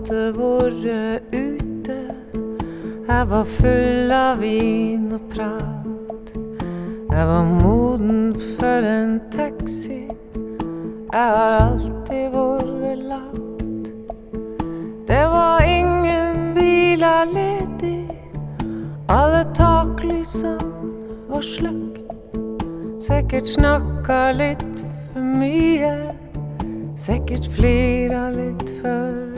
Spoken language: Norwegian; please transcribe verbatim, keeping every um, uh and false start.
hadde vært ute. Jeg var full av vin og prat. Jeg var moden for en taxi. Jeg har alltid vært lat. Det var ingen biler ledig. Alle taklysene var sløkt. Sikkert snakka litt for mye. Sikkert flira litt for